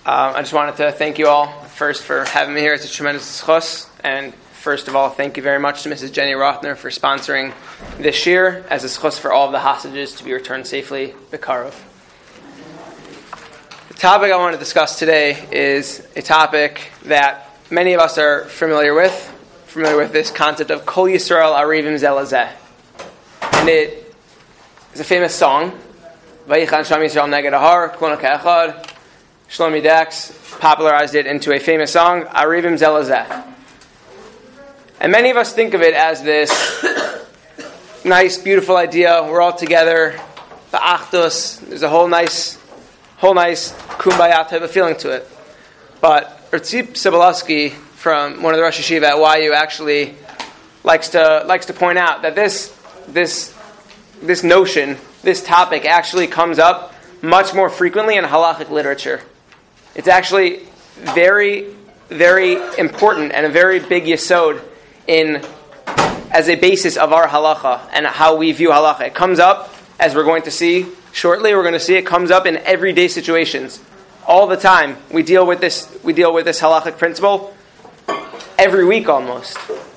I just wanted to thank you all first for having me here. It's a tremendous zchus. And first of all, thank you very much to Mrs. Jenny Rothner for sponsoring this year as a zchus for all of the hostages to be returned safely b'karov. The topic I want to discuss today is a topic that many of us are familiar with this concept of Kol Yisrael Arivim Zeh Lazeh. And it is a famous song, Vayichan Sham Yisrael Neged Ahar, Kulanu Ka'echad. Shlomi Dax popularized it into a famous song, Arivim Zeh Lazeh. And many of us think of it as this nice, beautiful idea. We're all together, the achdus. There's a whole nice kumbaya type of feeling to it. But Tzip Sobolewski, from one of the Rosh Yeshiva at YU, actually likes to point out that this notion, this topic, actually comes up much more frequently in halachic literature. It's actually very, very important and a very big yesod as a basis of our halacha and how we view halacha. It comes up, as we're going to see shortly, it comes up in everyday situations. All the time. We deal with this halachic principle every week almost.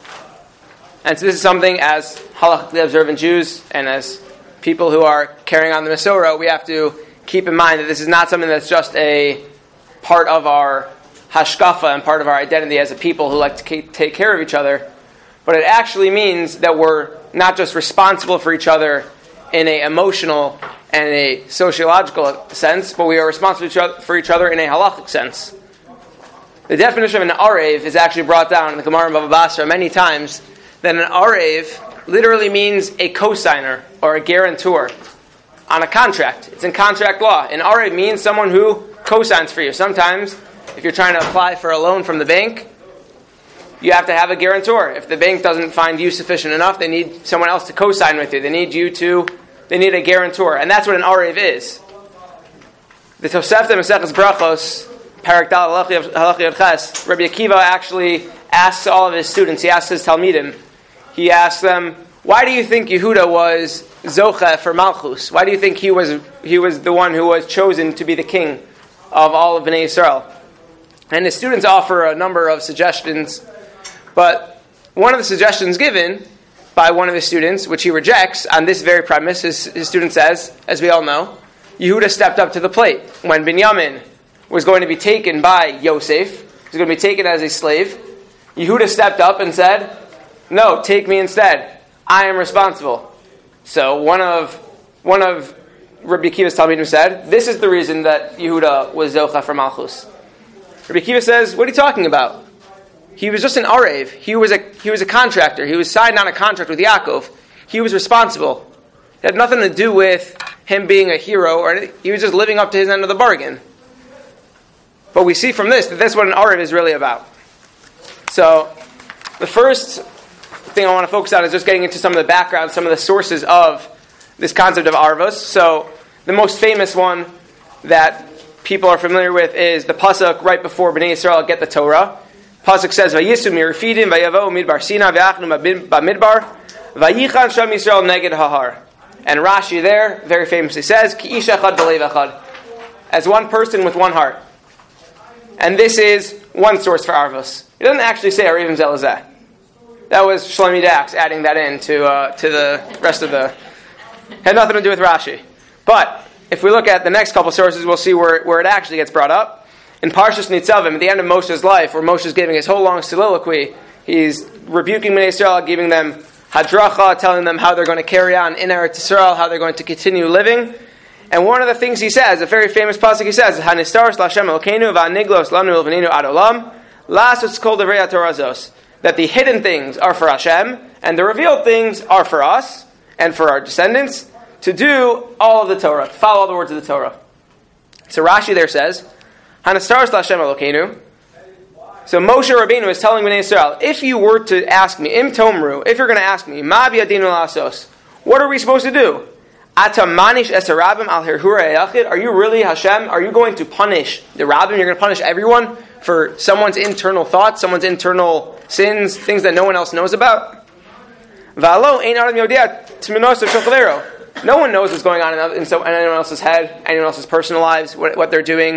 And so this is something, as halachically observant Jews and as people who are carrying on the Masorah, we have to keep in mind that this is not something that's just a part of our hashkafa and part of our identity as a people who like to take care of each other, but it actually means that we're not just responsible for each other in an emotional and a sociological sense, but we are responsible for each other in a halachic sense. The definition of an arev is actually brought down in the Gemara in Bava Basra many times, that an arev literally means a cosigner or a guarantor on a contract. It's in contract law. An arev means someone who cosigns for you. Sometimes, if you're trying to apply for a loan from the bank, you have to have a guarantor. If the bank doesn't find you sufficient enough, they need someone else to co-sign with you. They need a guarantor. And that's what an arev is. The Tosefta Maseches Brachos, Parak Dal Halachi Yod Ches, Rabbi Akiva actually asks all of his students, he asks his Talmidim, he asks them, why do you think Yehuda was Zocha for Malchus? Why do you think he was the one who was chosen to be the king of all of Bnei Yisrael? And his students offer a number of suggestions, but one of the suggestions given by one of his students, which he rejects on this very premise, his student says, as we all know, Yehuda stepped up to the plate. When Binyamin was going to be taken by Yosef, he was going to be taken as a slave, Yehuda stepped up and said, no, take me instead. I am responsible. So one of Rabbi Akiva's Talmidim said, this is the reason that Yehuda was Zocha for Malchus. Rabbi Akiva says, what are you talking about? He was just an arev. He was a contractor. He was signed on a contract with Yaakov. He was responsible. It had nothing to do with him being a hero, or anything. He was just living up to his end of the bargain. But we see from this that that's what an arev is really about. So, the first thing I want to focus on is just getting into some of the background, some of the sources of this concept of arvos. So, the most famous one that people are familiar with is the pasuk right before Bnei Yisrael get the Torah. Pasuk says, "Vayisu mirafidim vayavo midbar Sina v'achnu bamidbar vayichan sham Yisrael neged hahar." And Rashi there very famously says, "Ki ish echad b'leiv echad," as one person with one heart. And this is one source for arvos. It doesn't actually say Arivim Zeh Lazeh. That was Shlomi Dax adding that in to the rest of the. Had nothing to do with Rashi. But if we look at the next couple sources, we'll see where it actually gets brought up. In Parshas Nitzavim, at the end of Moshe's life, where Moshe's giving his whole long soliloquy, he's rebuking Bnei Yisrael, giving them hadracha, telling them how they're going to carry on in Eretz Yisrael, how they're going to continue living. And one of the things he says, a very famous pasuk he says, "Hanistaros l'Hashem Elokeinu v'aniglos lanu l'vninu ad olam, la'asos kol devrei haTorah zos," that the hidden things are for Hashem, and the revealed things are for us, and for our descendants, to do all of the Torah, to follow all the words of the Torah. So Rashi there says, Hanastaros l'Hashem Elokeinu. So Moshe Rabbeinu is telling Bnei Yisrael, if you were to ask me, Im Tomru, if you're going to ask me, Ma b'yadinu la'asos, what are we supposed to do? Ata manish es harabim al hirhura yachid. Are you really Hashem? Are you going to punish the rabbim? You're going to punish everyone for someone's internal thoughts, someone's internal sins, things that no one else knows about? V'alo ein adam yodea t'minos of shochalero. No one knows what's going on in anyone else's head, anyone else's personal lives, what they're doing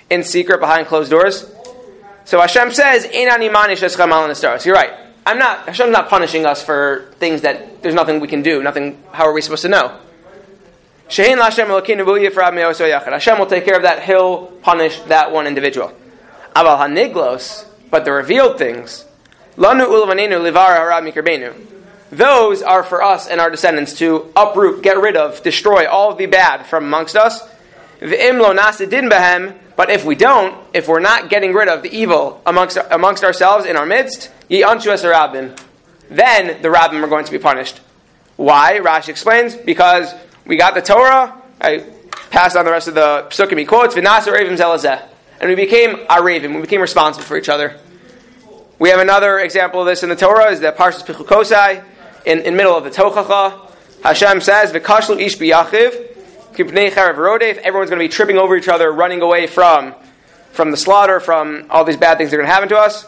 in secret behind closed doors. So Hashem says, "Ein ani manish eschem al nesaros." You're right. Hashem's not punishing us for things that there's nothing we can do. Nothing. How are we supposed to know? Shehin Hashem Elokeinu v'hu yifrad me'oso yachad. Hashem will take care of that. He'll punish that one individual. Aval haniglos, but the revealed things, lanu ulvanenu livar hara mikrabenu. Those are for us and our descendants to uproot, get rid of, destroy all of the bad from amongst us. V'im lo nasidin behem. But if we don't, if we're not getting rid of the evil amongst ourselves in our midst, ye anshu es rabbim, then the rabbim are going to be punished. Why? Rashi explains, because we got the Torah, I passed on the rest of the psukim, he quotes, v'nas arevim zelazeh, and we became arevim, we became responsible for each other. We have another example of this in the Torah, is the Parshas Pichukosai, in middle of the Tochacha. Hashem says, v'kashlu ish biyachiv, everyone's going to be tripping over each other, running away from the slaughter, from all these bad things that are going to happen to us.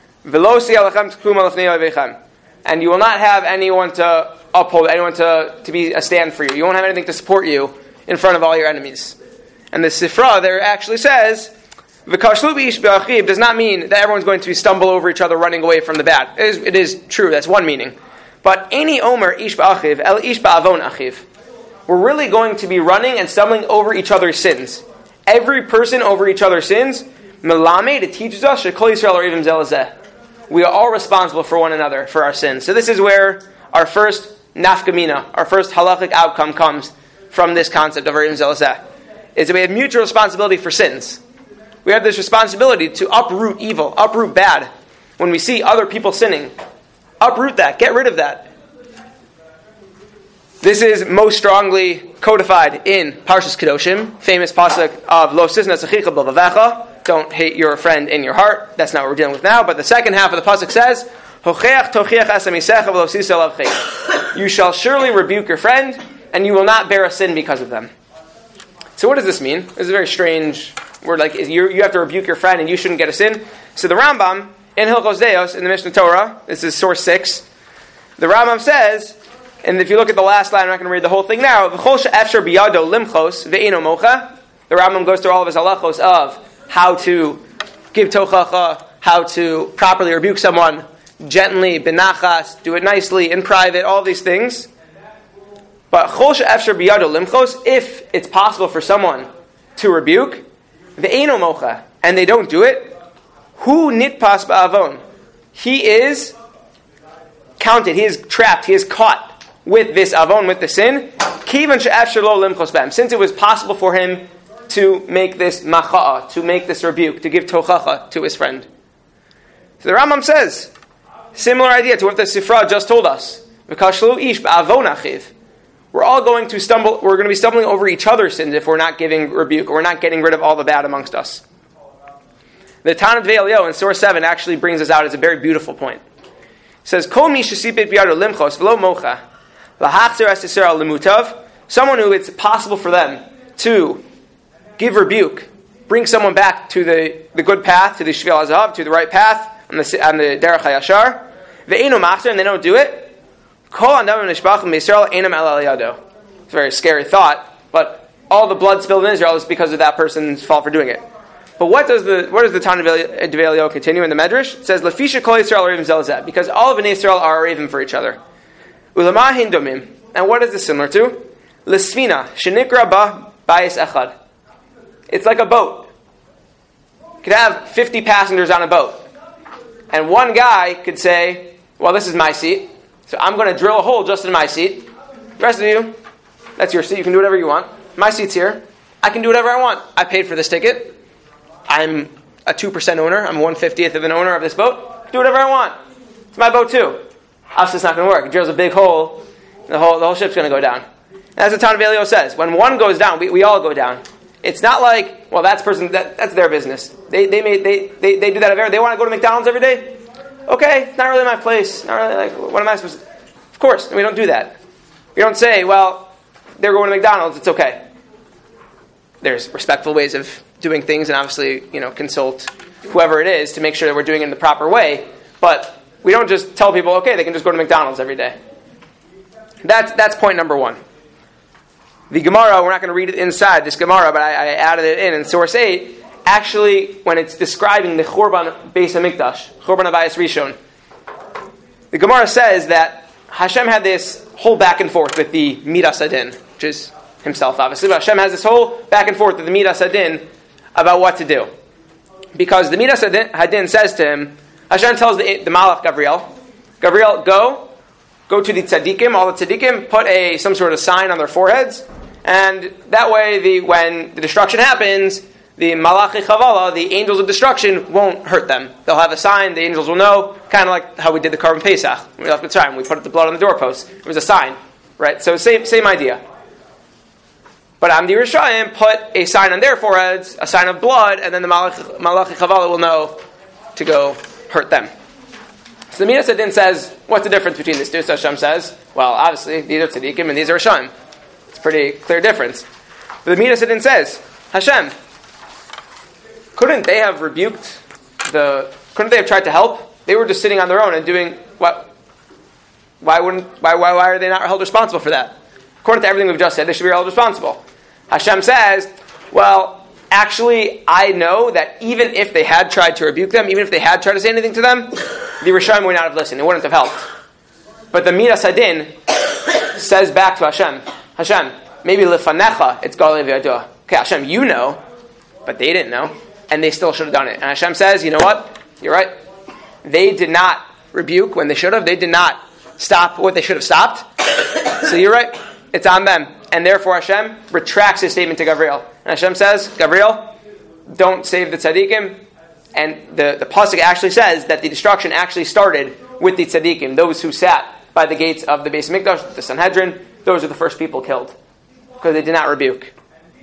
And you will not have anyone to uphold, anyone to be a stand for you. You won't have anything to support you in front of all your enemies. And the Sifra there actually says, does not mean that everyone's going to stumble over each other, running away from the bad. It is true, that's one meaning. But any omer ish ba'achiv, el ish ba'avon achiv. We're really going to be running and stumbling over each other's sins. Every person over each other's sins. Melamed, it teaches us, Shekol Yisrael Arivim Zelazeh. We are all responsible for one another, for our sins. So this is where our first nafkamina, our first halachic outcome comes from this concept of Arivim Zelazeh. Is that we have mutual responsibility for sins. We have this responsibility to uproot evil, uproot bad. When we see other people sinning, uproot that, get rid of that. This is most strongly codified in Parshas Kedoshim, famous pasuk of Lo sisna tzachicha b'levavecha, don't hate your friend in your heart. That's not what we're dealing with now. But the second half of the pasuk says, Hocheach tochiach es hamisecha v'lo sisa lav chei. You shall surely rebuke your friend, and you will not bear a sin because of them. So what does this mean? This is a very strange word. Like you have to rebuke your friend, and you shouldn't get a sin. So the Rambam in Hilchos Deos in the Mishnah Torah, this is source 6. The Rambam says. And if you look at the last line, I'm not going to read the whole thing now. The Rambam goes through all of his halachos of how to give tochacha, how to properly rebuke someone, gently, benachas, do it nicely, in private, all these things. But if it's possible for someone to rebuke, and they don't do it, hu nitpas ba'avon. He is counted, he is trapped, he is caught with this avon, with the sin, since it was possible for him to make this macha'a, to make this rebuke, to give tochacha to his friend. So the Rambam says, similar idea to what the Sifra just told us. We're all going to stumble, we're going to be stumbling over each other's sins if we're not giving rebuke, or we're not getting rid of all the bad amongst us. The Tana Dve'elio in Surah 7 actually brings us out as a very beautiful point. It says, Kol mi shesipit biyado limchos v'lo mocha. Someone who it's possible for them to give rebuke, bring someone back to the good path, to the Shvil Hazav, to the right path, on the Derech HaYashar, and they don't do it. It's a very scary thought, but all the blood spilled in Israel is because of that person's fault for doing it. But what does the Tana Dve'elio continue in the Medrash? It says, Lefisha kol Yisrael arevim zelazeh, because all of Bnei Yisrael are arevim for each other. Ulama hindomim, and what is this similar to? L'sfina shenikra ba bayis echad. It's like a boat. You could have 50 passengers on a boat, and one guy could say, "Well, this is my seat, so I'm going to drill a hole just in my seat. The rest of you, that's your seat. You can do whatever you want. My seat's here. I can do whatever I want. I paid for this ticket. I'm a 2% owner. I'm 1/50th of an owner of this boat. Do whatever I want. It's my boat too." Obviously, it's not going to work. It drills a big hole, the whole ship's going to go down. And as the Tana Dve'elio says, when one goes down, we all go down. It's not like, well, that's their business. They do that every day. They want to go to McDonald's every day? Okay, it's not really my place. Not really, like, what am I supposed to... Of course, we don't do that. We don't say, well, they're going to McDonald's, it's okay. There's respectful ways of doing things, and obviously, consult whoever it is to make sure that we're doing it in the proper way. But we don't just tell people, okay, they can just go to McDonald's every day. That's point number 1. The Gemara, we're not going to read it inside this Gemara, but I added it in source 8. actually, when it's describing the Churban Beis HaMikdash, Churban Havayis Rishon, the Gemara says that Hashem had this whole back and forth with the Midas Hadin, which is himself, obviously, but Hashem has this whole back and forth with the Midas Hadin about what to do. Because the Midas Hadin says to him, Hashem tells the Malach Gabriel, go to the tzaddikim, all the tzaddikim, put some sort of sign on their foreheads, and that way, when the destruction happens, the Malachi Chavala, the angels of destruction, won't hurt them. They'll have a sign, the angels will know, kind of like how we did the Karban Pesach. We put the blood on the doorpost. It was a sign, right? So same idea. But Amdi Rishayim put a sign on their foreheads, a sign of blood, and then the Malachi Chavala will know to go hurt them. So the Midas Hadin says, what's the difference between these two? So Hashem says, well, obviously, these are tzaddikim and these are Rishayim. It's a pretty clear difference. But the Midas Hadin says, Hashem, couldn't they have rebuked couldn't they have tried to help? They were just sitting on their own and doing what? Why are they not held responsible for that? According to everything we've just said, they should be held responsible. Hashem says, well, actually, I know that even if they had tried to rebuke them, even if they had tried to say anything to them, the Rishayim would not have listened. It wouldn't have helped. But the Midas Hadin says back to Hashem, maybe lefanecha, it's Galei v'Yadua. Okay, Hashem, you know, but they didn't know, and they still should have done it. And Hashem says, you know what? You're right. They did not rebuke when they should have. They did not stop what they should have stopped. So you're right. It's on them. And therefore Hashem retracts his statement to Gabriel. And Hashem says, Gabriel, don't save the tzaddikim. And the pasuk actually says that the destruction actually started with the tzaddikim, those who sat by the gates of the Beis Mikdash, the Sanhedrin. Those are the first people killed because they did not rebuke.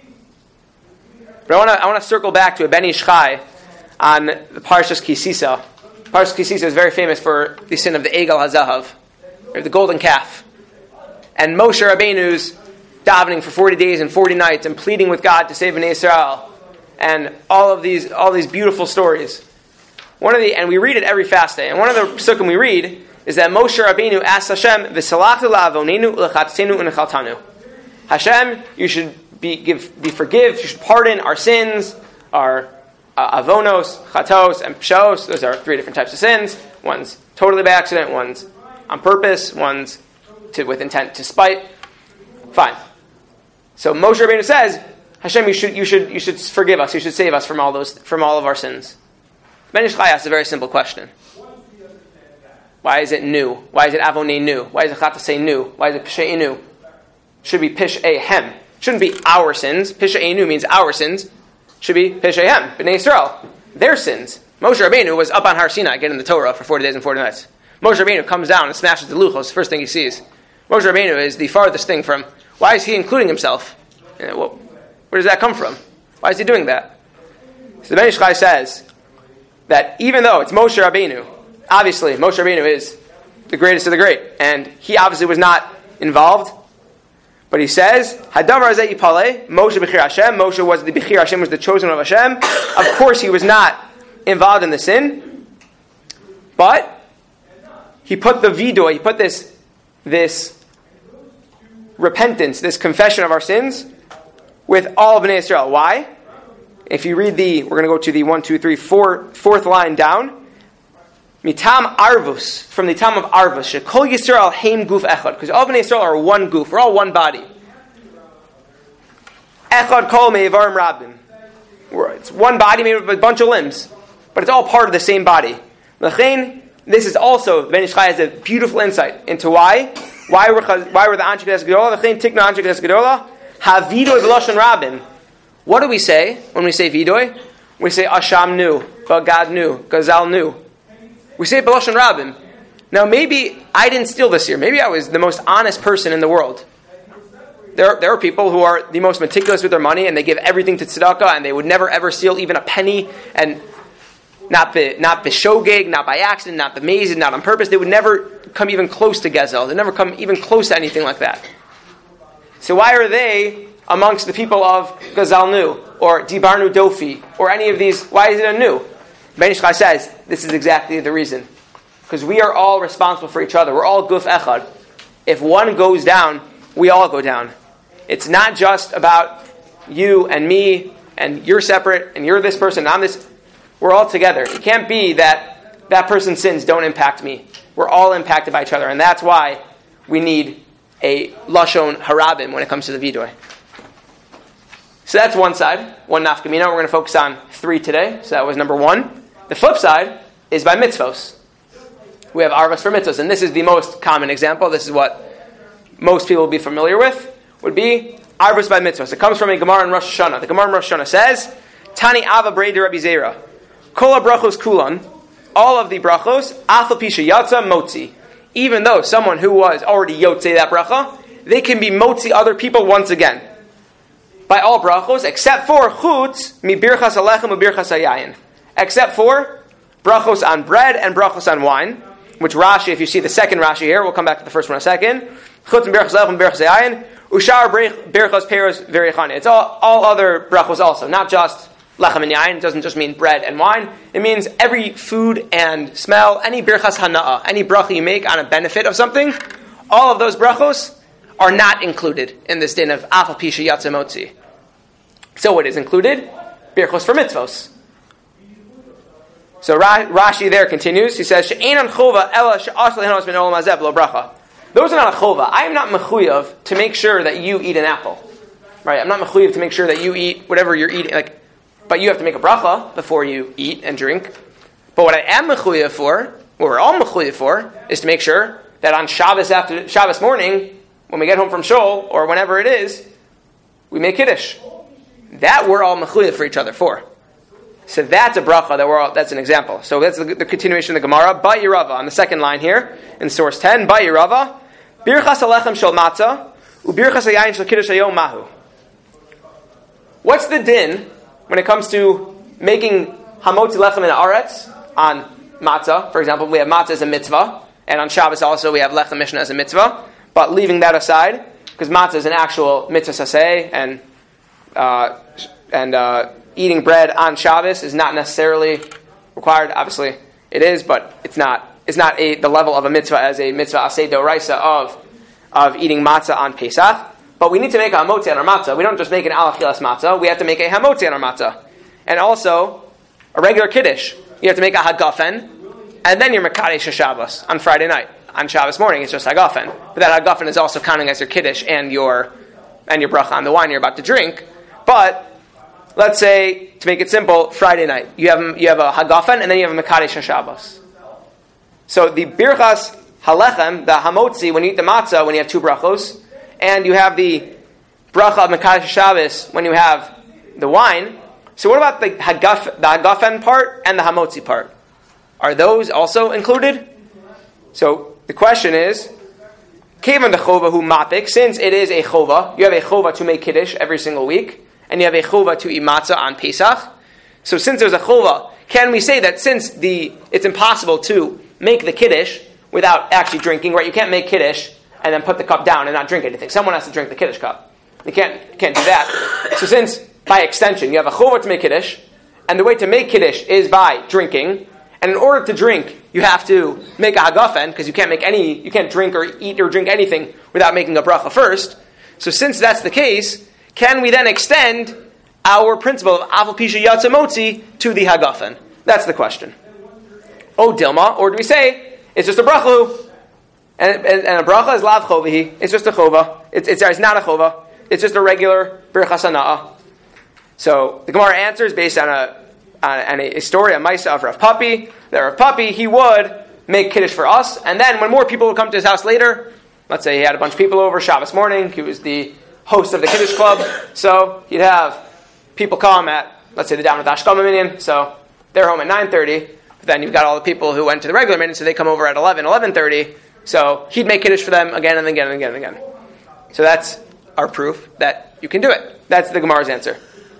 But I want to circle back to a Ben Ish Chai on the Parshas Kisisa. Parshas Kisisa is very famous for the sin of the Egel HaZahav, or the golden calf. And Moshe Rabbeinu's davening for 40 days and 40 nights and pleading with God to save Bnei Israel. And all these beautiful stories. And we read it every fast day. And one of the psukim we read is that Moshe Rabbeinu asked Hashem, "V'salachtu la'avonenu u'lechatzenu u'nechaltanu." Hashem, you should forgive, you should pardon our sins, our avonos, chatos, and pshos. Those are 3 different types of sins. One's totally by accident, one's on purpose, one's with intent to spite. Fine. So Moshe Rabbeinu says, Hashem, you should forgive us. You should save us from all of our sins. Ben Ish Chai asks a very simple question. Why is it new? Why is it avonei new? Why is it chatasei new? Why is it pishei new? Should be pishehem. Shouldn't be our sins. Pishei new means our sins. Should be pishehem. Bnei Yisrael, their sins. Moshe Rabbeinu was up on Har Sinai getting the Torah for 40 days and 40 nights. Moshe Rabbeinu comes down and smashes the luchos. First thing he sees. Moshe Rabbeinu is the farthest thing from. Why is he including himself? Where does that come from? Why is he doing that? So the Ben Ish Chai says that even though it's Moshe Rabbeinu, obviously Moshe Rabbeinu is the greatest of the great, and he obviously was not involved. But he says, Hadavar Hazeh Yipaleh, Moshe Bechir Hashem. Moshe was the Bechir Hashem, was the chosen one of Hashem. Of course, he was not involved in the sin, but he put the vidoy, he put this repentance, this confession of our sins, with all of Bnei Yisrael. Why? If you read we're going to go to the fourth line down. Mitam Arvus, from the Tam of Arvus, Shekol Yisrael Heim Guf Echad, because all Bnei Yisrael are one goof, we're all one body. Echad Kol Me'evarim Rabbim. It's one body made of a bunch of limbs, but it's all part of the same body. L'chein, this is also, Ben Ish Chai has a beautiful insight into why were the Anshe Knesset Gedolah, L'chein Tikna Anshe Knesset Gedolah, Havidoy V'Lashon Rabbim. What do we say when we say Vidoy? We say Asham knew, Bagad knew, Gazal knew. We say B'Lashon Rabbim. Now maybe I didn't steal this year. Maybe I was the most honest person in the world. There are people who are the most meticulous with their money and they give everything to tzedakah and they would never ever steal even a penny, and not b'shogeg, not by accident, not b'mazid, not on purpose. They would never come even close to Gezel. They'd never come even close to anything like that. So why are they amongst the people of Gazal Nu or Dibarnu Dofi or any of these? Why is it a Nu? Ben Ish Chai says this is exactly the reason. Because we are all responsible for each other. We're all guf echad. If one goes down, we all go down. It's not just about you and me and you're separate, and you're this person, and I'm this. We're all together. It can't be that that person's sins don't impact me. We're all impacted by each other, and that's why we need a Lashon Harabim when it comes to the Vidoy. So that's one side, one nafkamina. We're going to focus on 3 today. So that was number 1. The flip side is by mitzvos. We have arvas for mitzvos, and this is the most common example. This is what most people will be familiar with, would be arvas by mitzvos. It comes from a Gemara in Rosh Hashanah. The Gemara in Rosh Hashanah says, Tani Ava Brei de Rabbi Zera, Kol brachos kulan, all of the brachos, afal pisha yatza motzi. Even though someone who was already yotze that bracha, they can be motzi other people once again. By all brachos, except for chutz mi birchas alechem u birchas hayayin. Except for brachos on bread and brachos on wine, which Rashi, if you see the second Rashi here, we'll come back to the first one in a second. Chutz mi birchas alechem u birchas hayayin, ushar birchas peros v'richane. It's all other brachos also, not just lechem and yayin. It doesn't just mean bread and wine. It means every food and smell, any birchas hana'ah, any bracha you make on a benefit of something, all of those brachos are not included in this din of afal pisha yatza motzi. So what is included? Birchos for mitzvos. So Rashi there continues. He says, "She'enan chova ela she'asal lehanos min olam hazeh lo bracha." Those are not a chova. I am not mechuyev to make sure that you eat an apple. Right? I'm not mechuyev to make sure that you eat whatever you're eating. But you have to make a bracha before you eat and drink. But what I am mechuyev for, what we're all mechuyev for, is to make sure that on Shabbos morning, when we get home from shul or whenever it is, we make kiddush. That we're all mechuyev for each other for. So that's a bracha that's an example. So that's the continuation of the Gemara. Ba Yerava on the second line here in source 10. Ba Yerava, birchas alechem shel matzah u birchas hayayin shel kiddush hayom mahu. What's the din when it comes to making hamotzi lechem in aretz on matzah? For example, we have matzah as a mitzvah, and on Shabbos also we have lechem mishnah as a mitzvah. But leaving that aside, because matzah is an actual mitzvah saseh, and eating bread on Shabbos is not necessarily required. Obviously, it is, but it's not the level of a mitzvah as a mitzvah aseh doraisa of eating matzah on Pesach. But we need to make a hamotzi on our matzah. We don't just make an alachilas matzah. We have to make a hamotzi on our matzah, and also a regular kiddush. You have to make a hagafen, and then you're mekadesh Shabbos on Friday night. On Shabbos morning, it's just hagafen, but that hagafen is also counting as your kiddush and your bracha on the wine you're about to drink. But let's say, to make it simple, Friday night you have a hagafen and then you have a mekadesh Shabbos. So the birchas halechem, the hamotzi, when you eat the matzah, when you have 2 brachos, and you have the bracha of mekadesh Shabbos when you have the wine. So what about the hagafen part and the hamotzi part? Are those also included? So the question is, kevan the chova hu mapik, since it is a chova, you have a chova to make kiddush every single week, and you have a chova to eat matzah on Pesach. So since there's a chova, can we say that since it's impossible to make the kiddush without actually drinking, right? You can't make kiddush and then put the cup down and not drink anything. Someone has to drink the kiddush cup. You can't do that. So since, by extension, you have a chova to make kiddush, and the way to make kiddush is by drinking, and in order to drink, you have to make a hagafen, because you can't drink or eat or drink anything without making a bracha first. So since that's the case, can we then extend our principle of afal pisha yatza motzi to the hagafen? That's the question. Oh Dilma, or do we say it's just a bracha, and a bracha is lav chovahi? It's just a chova. It's not a chova. It's just a regular birchas hana'ah. So the Gemara answers based on a story, a Maisa of Rav Papi. That Rav Papi, he would make kiddush for us, and then when more people would come to his house later, let's say he had a bunch of people over Shabbos morning, he was the host of the kiddush club, so he'd have people come at, let's say, the down with Ashkama minyan, so they're home at 9:30, but then you've got all the people who went to the regular minyan, so they come over at 11:30, so he'd make kiddush for them again and again and again and again. So that's our proof that you can do it. That's the Gemara's answer.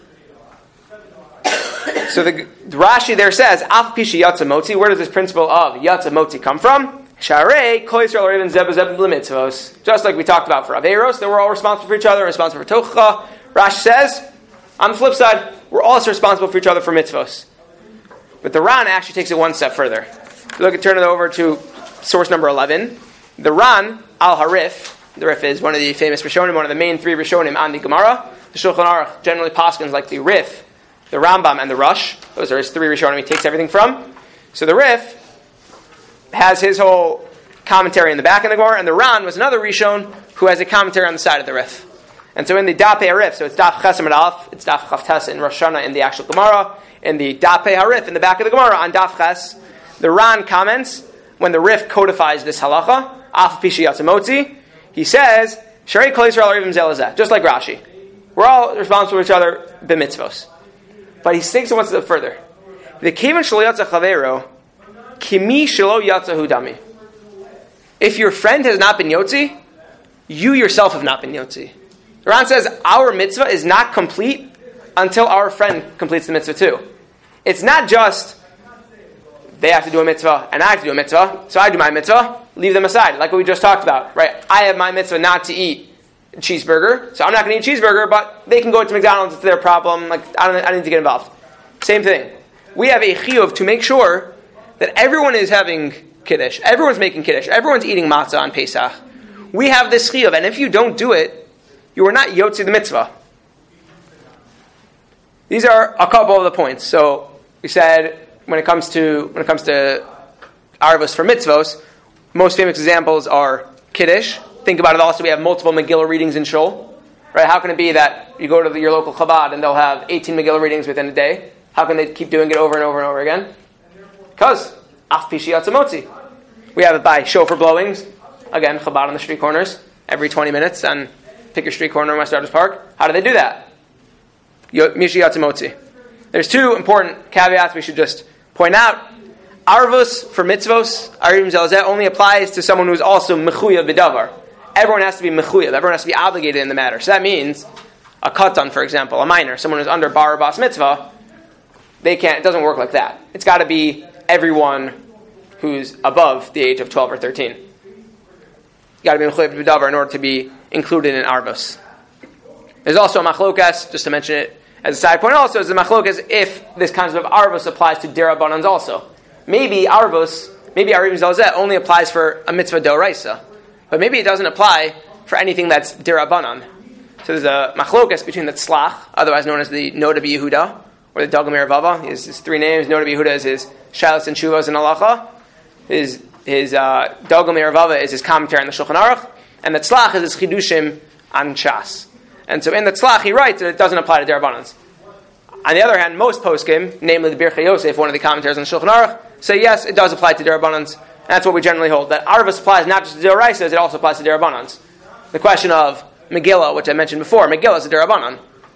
So the Rashi there says, Af pisha yatza motzi. Where does this principle of yatza motzi come from? Sharei kol Yisrael are even zeb l'mitzvos. Just like we talked about for Averos, that we're all responsible for each other, responsible for tochacha. Rashi says, on the flip side, we're also responsible for each other for mitzvos. But the Ran actually takes it one step further. Turn it over to source number 11. The Ran al Harif. The Rif is one of the famous Rishonim, one of the main 3 Rishonim on the Gemara. The Shulchan Aruch generally paskins like the Rif the Rambam, and the Rush. Those are his three Rishonim he takes everything from. So the Rif has his whole commentary in the back of the Gemara, and the Ran was another Rishon who has a commentary on the side of the Rif. And so in the Dapei Harif, so it's Daf Chesem and Alf, it's Daf Chavtes in Rosh Hashanah in the actual Gemara, in the Dapei Harif in the back of the Gemara on Daf Ches, the Ran comments when the Rif codifies this halacha, Af Pishi Yatzimotzi, he says, Sharei Kol Yisrael Arivim Zelazeh, just like Rashi. We're all responsible for each other b'mitzvos. But he takes it one step further. The Kivan Shelo Yatza Chavero, Kimi Shelo Yatza Hudami. If your friend has not been Yotzi, you yourself have not been Yotzi. The Ran says our mitzvah is not complete until our friend completes the mitzvah too. It's not just they have to do a mitzvah and I have to do a mitzvah, so I do my mitzvah, leave them aside, like what we just talked about, right? I have my mitzvah not to eat cheeseburger, so I'm not going to eat cheeseburger, but they can go to McDonald's, it's their problem, like I don't need to get involved. Same thing. We have a chiyuv to make sure that everyone is having Kiddush, everyone's making Kiddush, everyone's eating matzah on Pesach. We have this chiyuv, and if you don't do it, you are not yotzi the mitzvah. These are a couple of the points. So we said when it comes to arvos for mitzvos, most famous examples are Kiddush. Think about it also, we have multiple Megillah readings in Shul. Right? How can it be that you go to your local Chabad and they'll have 18 Megillah readings within a day? How can they keep doing it over and over and over again? Because Af Pishi Yatzimotzi. We have it by shofar blowings. Again, Chabad on the street corners every 20 minutes, and pick your street corner in West Artis Park. How do they do that? Mishi Yatzimotzi. There's two important caveats we should just point out. Arvos for mitzvos, Arivim Zelazeh, only applies to someone who's also mechuya b'davar. Everyone has to be mechuya. Everyone has to be obligated in the matter. So that means a katan, for example, a minor, someone who's under bar or bas mitzvah, they can't. It doesn't work like that. It's got to be everyone who's above the age of 12 or 13. You got to be mechuya b'davar in order to be included in arvos. There's also a machlokas, just to mention it as a side point. Also, is the machlokas if this concept of arvos applies to derabanans also. Maybe arvos, maybe Arivim Zelazeh only applies for a mitzvah d'oraisa, but maybe it doesn't apply for anything that's derabanan. So there's a machlokas between the tzlach, otherwise known as the Noda B'Yehuda, or the Dagmei Revava. His three names. Noda B'Yehuda is his shalos and shuvas and halacha. His Dagmei Revava is his commentary on the Shulchan Aruch, and the tzlach is his chidushim on Shas. And so in the tzlach he writes that it doesn't apply to derabanans. On the other hand, most poskim, namely the Birchei Yosef, one of the commentaries on the Shulchan Aruch, say yes, it does apply to derabanans. And that's what we generally hold. That arvos applies not just to deoraisas, it also applies to derabanans. The question of Megillah, which I mentioned before, Megillah is a derabanan.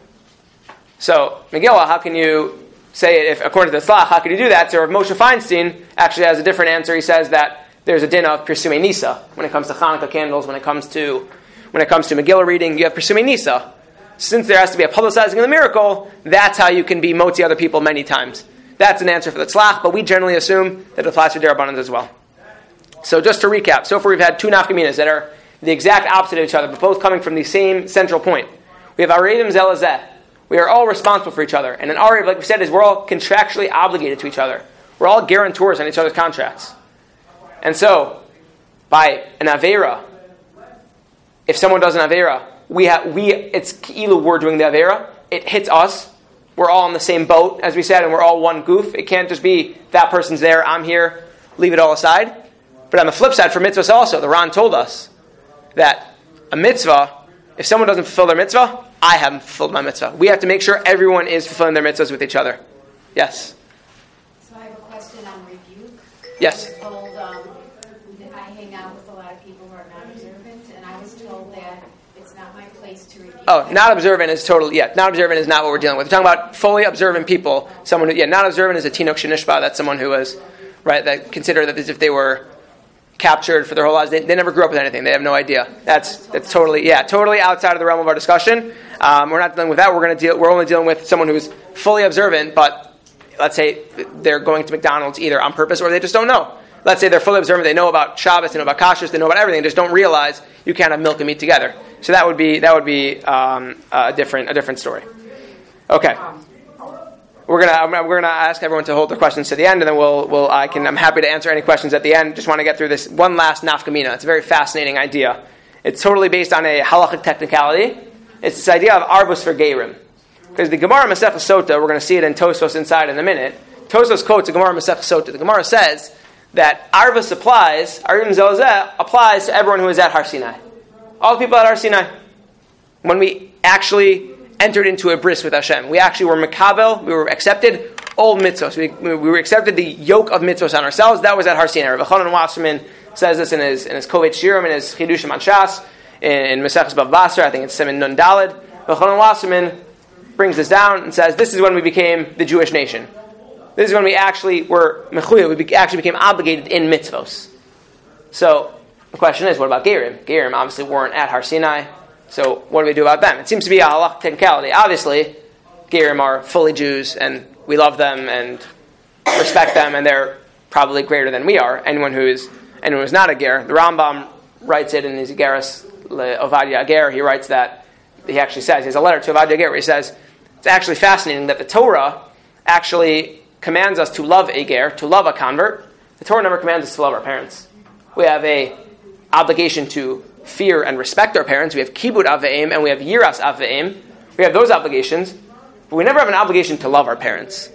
So Megillah, how can you say it if, according to the tzlach, how can you do that? So Moshe Feinstein actually has a different answer. He says that there's a din of Pirsumei Nisa when it comes to Hanukkah candles, when it comes to Megillah reading, you have Pirsumei Nisa. Since there has to be a publicizing of the miracle, that's how you can be motzi other people many times. That's an answer for the tzlach, but we generally assume that it applies to derabanans as well. So just to recap, so far we've had two nafkaminas that are the exact opposite of each other, but both coming from the same central point. We have Arivim Zelazeh. We are all responsible for each other. And an Ariv, like we said, is we're all contractually obligated to each other. We're all guarantors on each other's contracts. And so, by an Aveira, if someone does an Aveira, it's ki'ilu we're doing the Aveira. It hits us. We're all on the same boat, as we said, and we're all one goof. It can't just be that person's there, I'm here, leave it all aside. But on the flip side, for mitzvahs also, the Ran told us that a mitzvah, if someone doesn't fulfill their mitzvah, I haven't fulfilled my mitzvah. We have to make sure everyone is fulfilling their mitzvahs with each other. Yes? So I have a question on rebuke. Yes. I was told that I hang out with a lot of people who are not observant, and I was told that it's not my place to rebuke. Oh, not observant is totally, not observant is not what we're dealing with. We're talking about fully observant people. Someone who, not observant is a tinok shenishba. That's someone who was, right, that consider that as if they were captured for their whole lives. They never grew up with anything. They have no idea. That's totally outside of the realm of our discussion. We're not dealing with that. We're only dealing with someone who's fully observant, but let's say they're going to McDonald's either on purpose or they just don't know. Let's say they're fully observant. They know about Shabbos, they know about kashrus, they know about everything. They just don't realize you can't have milk and meat together. So that would be a different story. Okay. We're gonna ask everyone to hold their questions to the end, and then I'm happy to answer any questions at the end. Just want to get through this one last nafkamina. It's a very fascinating idea. It's totally based on a halachic technicality. It's this idea of arbus for geirim. Because the Gemara Masechah Sota, we're going to see it in Tosfos inside in a minute. Tosfos quotes the Gemara Masechah Sota. The Gemara says that Arvus applies, Arivim Zelazeh applies to everyone who is at Har Sinai. All the people at Har Sinai. When we actually entered into a bris with Hashem, we actually were Mekabel, we were accepted all mitzvos. We were accepted the yoke of mitzvos on ourselves. That was at Har Sinai. Rav Chanan Wasserman says this in his Kovetz Shirim, in his Chidushim on Shas, in Maseches Bava Basra, I think it's Siman Nun Daled. Rav Chanan Wasserman brings this down and says, this is when we became the Jewish nation. This is when we actually were mechuyev, we actually became obligated in mitzvos. So, the question is, what about Gerim? Gerim obviously weren't at Har Sinai, so what do we do about them? It seems to be a halach technicality. Obviously, Gerim are fully Jews, and we love them and respect them, and they're probably greater than we are. Anyone who's not a Ger. The Rambam writes it in his Geras Ovadia Ger. He writes that, he actually says, he has a letter to Ovadia Ger where he says, it's actually fascinating that the Torah actually commands us to love a ger, to love a convert. The Torah never commands us to love our parents. We have a obligation to fear and respect our parents. We have kibud aveim and we have yiras aveim. We have those obligations, but we never have an obligation to love our parents.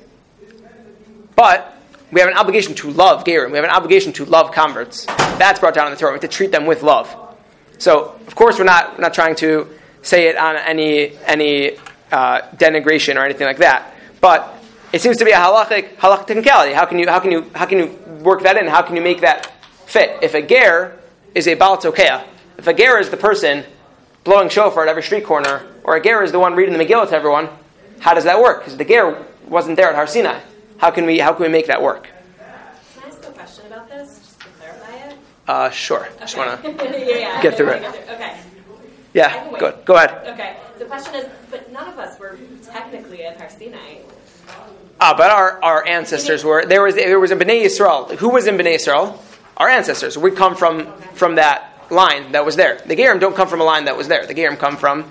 But we have an obligation to love gerim. We have an obligation to love converts. That's brought down in the Torah. We have to treat them with love. So, of course, we're not trying to say it on any denigration or anything like that. But it seems to be a halachic technicality. How can you work that in? How can you make that fit? If a ger is a Baal Tokea, if a ger is the person blowing shofar at every street corner, or a ger is the one reading the Megillah to everyone, how does that work? Because the ger wasn't there at Har Sinai. How can we make that work? Can I ask a question about this, just to clarify it? Sure. Okay. Just want to get through it. Okay. Yeah. Go ahead. Okay. The question is, but none of us were technically at Har Sinai. But our ancestors were. There was a Bnei Yisrael. Who was in Bnei Yisrael? Our ancestors. We come from that line that was there. The Gerim don't come from a line that was there. The Gerim come from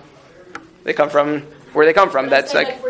where they come from. But That's like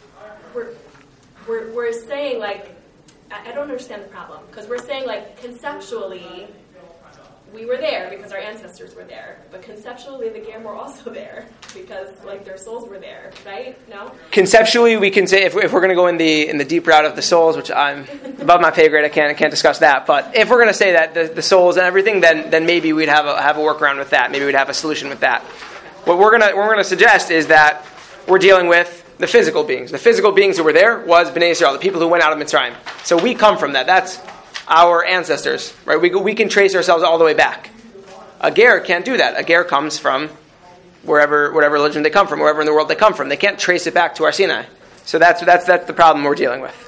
we're saying like I don't understand the problem because we're saying like conceptually we were there because our ancestors were there, but conceptually the Gerim were also there because like their souls were there, right? No. Conceptually, we can say if we're going to go in the deep route of the souls, which I'm above my pay grade, I can't discuss that. But if we're going to say that the souls and everything, then maybe we'd have a workaround with that. Maybe we'd have a solution with that. What we're gonna suggest is that we're dealing with the physical beings. The physical beings who were there was Bnei Yisrael, the people who went out of Mitzrayim. So we come from that. That's our ancestors, right? We can trace ourselves all the way back. A ger can't do that. A ger comes from whatever religion they come from, wherever in the world they come from. They can't trace it back to Har Sinai. So that's the problem we're dealing with.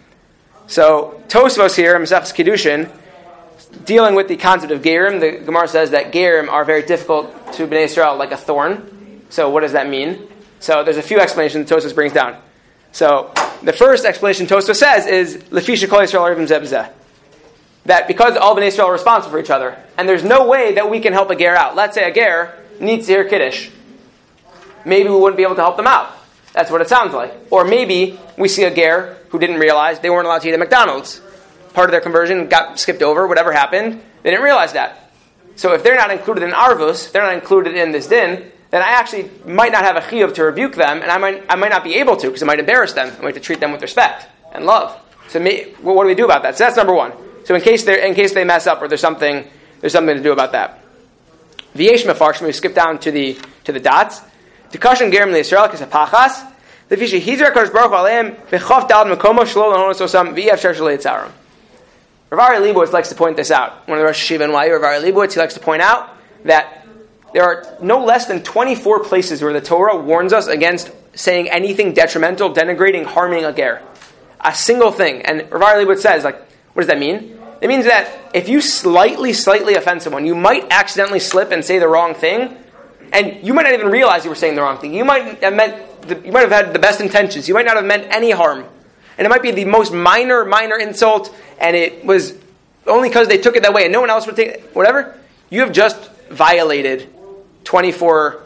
So Tosfos here, Maseches Kiddushin, dealing with the concept of gerim. The Gemara says that gerim are very difficult to Bnei Yisrael, like a thorn. So what does that mean? So there's a few explanations Tosfos brings down. So the first explanation Tosfos says is Lefi shekol Yisrael arivim zeh b'zeh. That because all Bnei Yisrael are responsible for each other, and there's no way that we can help a ger out. Let's say a ger needs to hear Kiddush. Maybe we wouldn't be able to help them out. That's what it sounds like. Or maybe we see a ger who didn't realize they weren't allowed to eat at McDonald's. Part of their conversion got skipped over, whatever happened. They didn't realize that. So if they're not included in Arvus, they're not included in this din, then I actually might not have a chiyuv to rebuke them, and I might not be able to, because it might embarrass them. I might have to treat them with respect and love. So what do we do about that? So that's number one. So in case they mess up or there's something to do about that. V'yesh mefarshim, we skip down to the dots. T'kashin gerim le'Yisrael k'sapachas. L'fisha hizra kadosh baruch aleim b'chof dal mekomo shlo l'honos osam v'yevshar shalei tzarim. Rav Ari Leibowitz likes to point this out. One of the Rosh Hashiva NYU, Rav Ari Leibowitz, he likes to point out that there are no less than 24 places where the Torah warns us against saying anything detrimental, denigrating, harming a ger. A single thing. And Rav Ari Leibowitz says, what does that mean? It means that if you slightly offend someone, you might accidentally slip and say the wrong thing, and you might not even realize you were saying the wrong thing. You might have had the best intentions. You might not have meant any harm. And it might be the most minor insult, and it was only because they took it that way, and no one else would take it, whatever. You have just violated 24,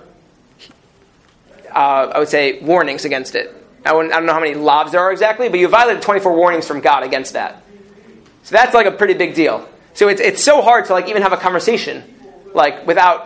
I would say, warnings against it. I don't know how many lavs there are exactly, but you violated 24 warnings from God against that. So that's a pretty big deal. So it's so hard to even have a conversation, without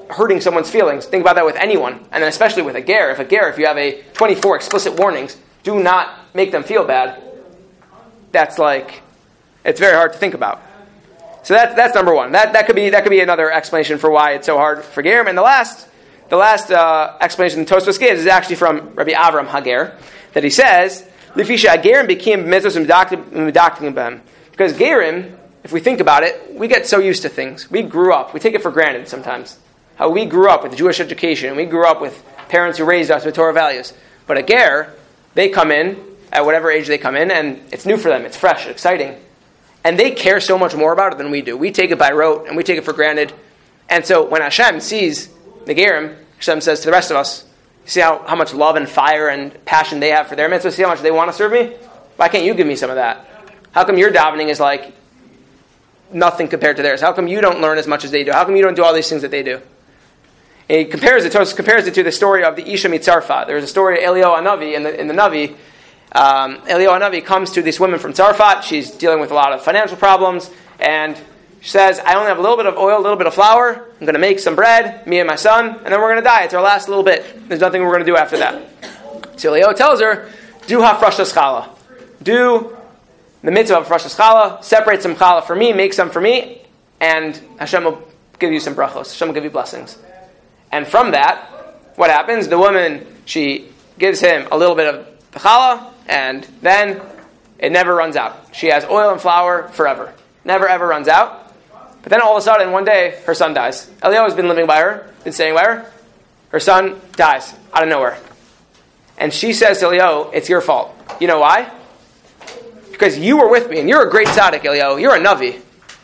hurting someone's feelings. Think about that with anyone, and then especially with a ger. If you have a 24 explicit warnings, do not make them feel bad. That's it's very hard to think about. So that's number one. That could be another explanation for why it's so hard for gerim. And the last explanation Tosfos gives is actually from Rabbi Avram Hager, that he says, "Lefisha gerim became mitzvos umedaktim b'hem." Because gerim, if we think about it, we get so used to things. We grew up. We take it for granted sometimes. How we grew up with Jewish education, and we grew up with parents who raised us with Torah values. But a ger, they come in at whatever age they come in, and it's new for them. It's fresh, exciting. And they care so much more about it than we do. We take it by rote, and we take it for granted. And so when Hashem sees the gerim, Hashem says to the rest of us, see how much love and fire and passion they have for their mitzvah? See how much they want to serve me? Why can't you give me some of that? How come your davening is like nothing compared to theirs? How come you don't learn as much as they do? How come you don't do all these things that they do? And he compares it to the story of the Isha Mitzarfat. There's a story of Eliyahu Hanavi in the Navi. Eliyahu Hanavi comes to this woman from Tzarfat. She's dealing with a lot of financial problems, and she says, I only have a little bit of oil, a little bit of flour. I'm going to make some bread, me and my son, and then we're going to die. It's our last little bit. There's nothing we're going to do after that. So Eliyahu tells her, do hafrashas challah. Do the mitzvah of hafrashas challah, separate some challah for me, make some for me, and Hashem will give you some brachos. Hashem will give you blessings. And from that, what happens? The woman, she gives him a little bit of the challah, and then it never runs out. She has oil and flour forever. Never ever runs out. But then all of a sudden, one day, her son dies. Eliyahu has been living by her, been staying by her. Her son dies out of nowhere. And she says to Eliyahu, it's your fault. You know why? Because you were with me, and you're a great tzaddik, Eliyahu. You're a Navi.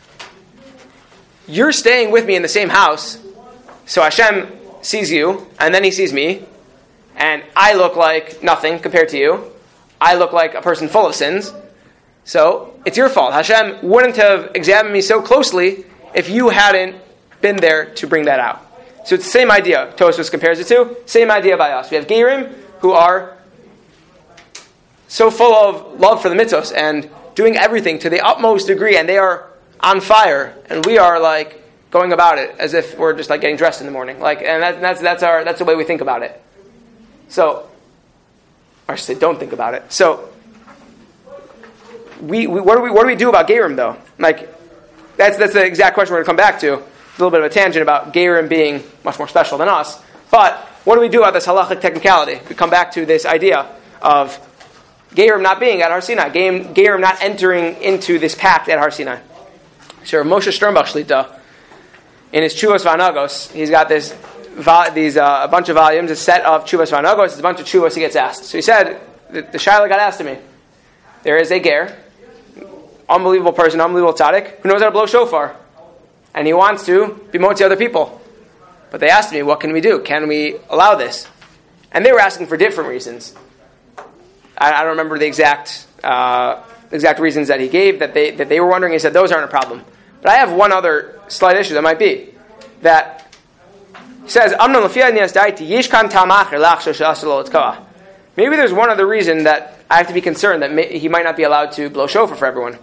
You're staying with me in the same house, so Hashem sees you, and then he sees me, and I look like nothing compared to you. I look like a person full of sins. So, it's your fault. Hashem wouldn't have examined me so closely if you hadn't been there to bring that out. So it's the same idea. Tosfos compares it to. Same idea by us. We have Gerim who are so full of love for the mitzvos and doing everything to the utmost degree, and they are on fire, and we are like going about it as if we're just like getting dressed in the morning. And that's the way we think about it. So, or I should say, don't think about it. So, what do we do about Gerim though? That's the exact question we're going to come back to. A little bit of a tangent about Gerim being much more special than us. But what do we do about this halachic technicality? We come back to this idea of Gerim not being at Har Sinai, Gerim not entering into this pact at Har Sinai. So Moshe Sternbach Shlita, in his Tshuvos V'Anagos, he's got a bunch of volumes, a set of Tshuvos V'Anagos. It's a bunch of Tshuvos he gets asked. So he said, the Shaila got asked to me. There is a ger, unbelievable person, unbelievable tzaddik, who knows how to blow shofar. And he wants to be motzi other people. But they asked me, what can we do? Can we allow this? And they were asking for different reasons. I don't remember the exact reasons that he gave, that they were wondering. He said, those aren't a problem. But I have one other slight issue that might be. That he says, maybe there's one other reason that I have to be concerned that he might not be allowed to blow shofar for everyone.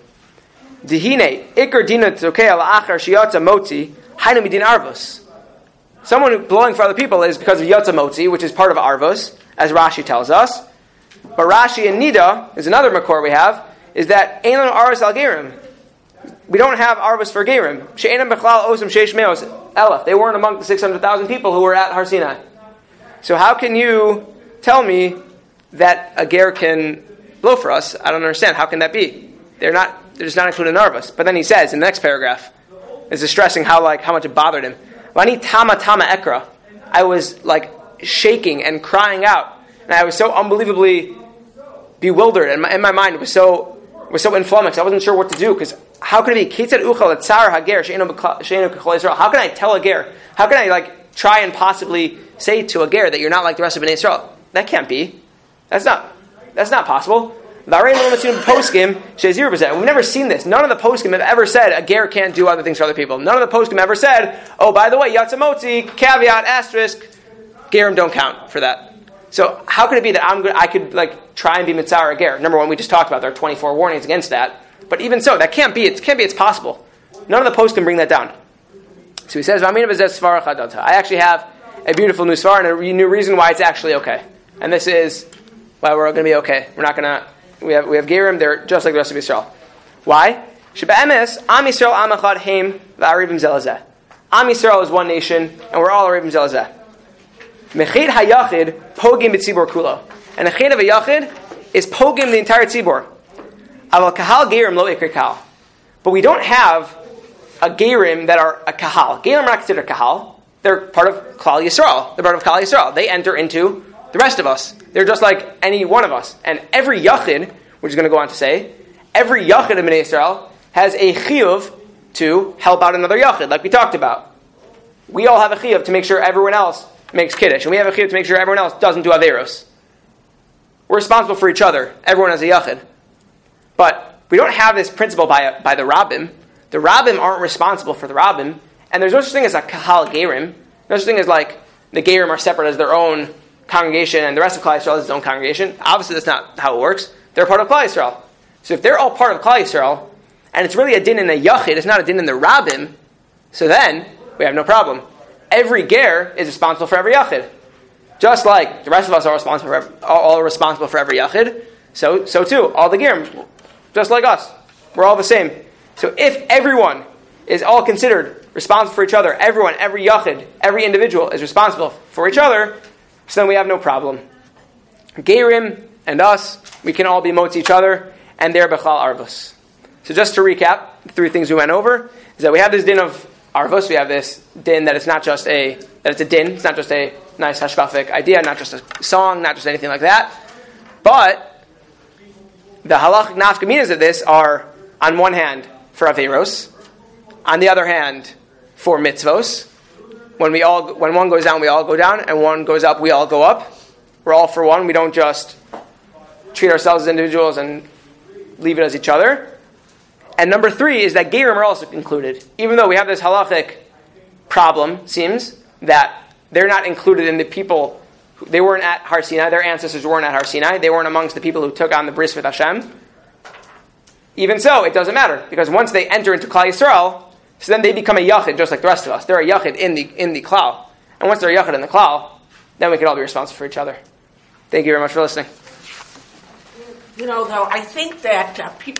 Someone who blowing for other people is because of Yotza Motzi, which is part of Arvos, as Rashi tells us. But Rashi and Nida is another makor we have, is that Einon Arvos al Gerim. We don't have Arvos for Gerim. She'enam Bechlal Osam Sheish Meos Elef. They weren't among the 600,000 people who were at Har Sinai. So how can you tell me that a ger can blow for us? I don't understand. How can that be? They're just not included in Arvos. But then he says in the next paragraph, this is stressing how much it bothered him. Vani tama ekra. I was shaking and crying out, and I was so unbelievably bewildered, and in my mind it was so inflummoxed. I wasn't sure what to do, because how can it be kitzad uchal etzar hager she'enu k'chol Yisrael? How can I tell a ger? How can I try and possibly say to a ger that you're not like the rest of Bnei Yisrael? That can't be. That's not possible. We've never seen this. None of the poskim have ever said a ger can't do other things for other people. None of the poskim ever said, oh, by the way, Yotza Motzi, caveat, asterisk, gerim don't count for that. So how could it be that I could try and be mitzvah a ger? Number one, we just talked about there are 24 warnings against that. But even so, that can't be. It can't be. It's possible. None of the poskim bring that down. So he says, I actually have a beautiful new svar and a new reason why it's actually okay. And this is why we're going to be okay. We're not going to, we have Gerim, they're just like the rest of Yisrael. Why? Sheba'emes, Am Yisrael Am Echad Heim V'Arivim Zelazeh. Am Yisrael is one nation, and we're all Arivim Zelazeh. Mechid HaYachid Pogim B'Tzibor Kulo. And the Ched of a Yachid is Pogim the entire Tzibor. Aval Kahal Gerim Lo Ikri Kahal. But we don't have a Gerim that are a Kahal. Gerim are not considered Kahal. They're part of Klal Yisrael. They're part of Klal Yisrael. They enter into the rest of us. They're just like any one of us. And every Yachid, which is going to go on to say, every Yachid of Bnei Yisrael has a chiyuv to help out another Yachid, like we talked about. We all have a chiyuv to make sure everyone else makes Kiddush. And we have a chiyuv to make sure everyone else doesn't do Averos. We're responsible for each other. Everyone has a Yachid. But we don't have this principle by the Rabbim. The Rabbim aren't responsible for the Rabbim. And there's no such thing as a Kahal Gerim. No such thing as like the Gerim are separate as their own congregation and the rest of Klal Yisrael is its own congregation. Obviously that's not how it works. They're part of Klal Yisrael. So if they're all part of Klal Yisrael, and it's really a din in a Yachid, it's not a din in the Rabbim, so then we have no problem. Every Ger is responsible for every Yachid. Just like the rest of us are all responsible for every Yachid, so too, all the Gerim, just like us. We're all the same. So if everyone is all considered responsible for each other, everyone, every Yachid, every individual is responsible for each other, so then we have no problem. Gerim and us, we can all be motzi each other, and they're Bechal Arvus. So just to recap, the three things we went over, is that we have this din of Arvus, we have this din that it's not just that it's a din, it's not just a nice hashkafic idea, not just a song, not just anything like that, but the halachic nafkaminas of this are, on one hand, for Averos, on the other hand, for mitzvos. When one goes down, we all go down, and one goes up, we all go up. We're all for one. We don't just treat ourselves as individuals and leave it as each other. And number three is that Gerim are also included. Even though we have this halachic problem, seems, that they're not included in the people, they weren't at Har Sinai, their ancestors weren't at Har Sinai, they weren't amongst the people who took on the bris with Hashem. Even so, it doesn't matter, because once they enter into Klal Yisrael, so then they become a Yachid just like the rest of us. They're a Yachid in the Klal. And once they're a Yachid in the Klal, then we can all be responsible for each other. Thank you very much for listening. Though, I think that people